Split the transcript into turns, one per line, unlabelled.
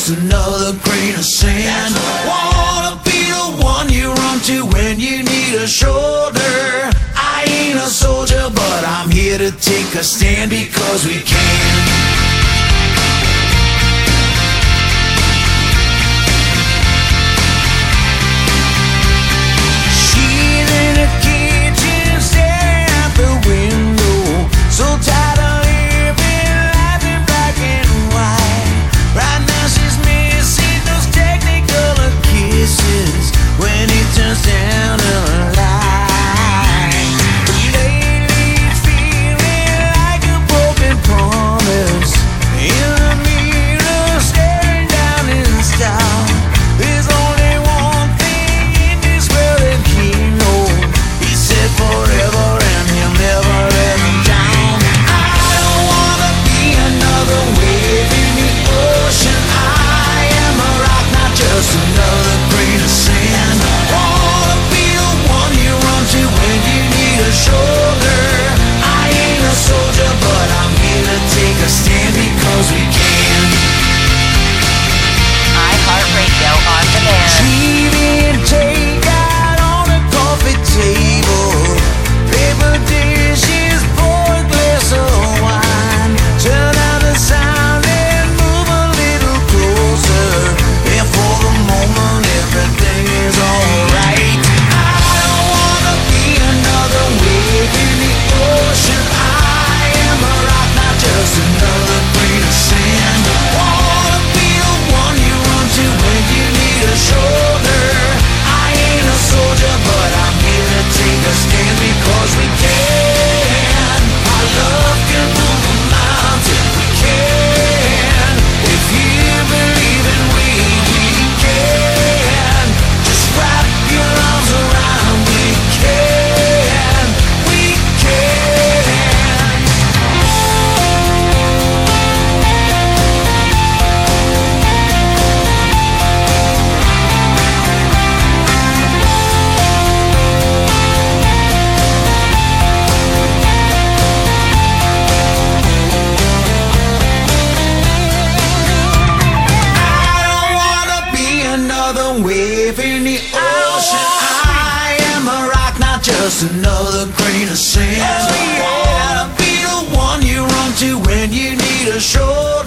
just another grain of sand. Wanna be the one you run to when you need a shoulder. I ain't a soldier, but I'm here to take a stand because we can. Wave in the ocean. I am a rock, not just another grain of sand. I wanna be the one you run to when you need a shoulder.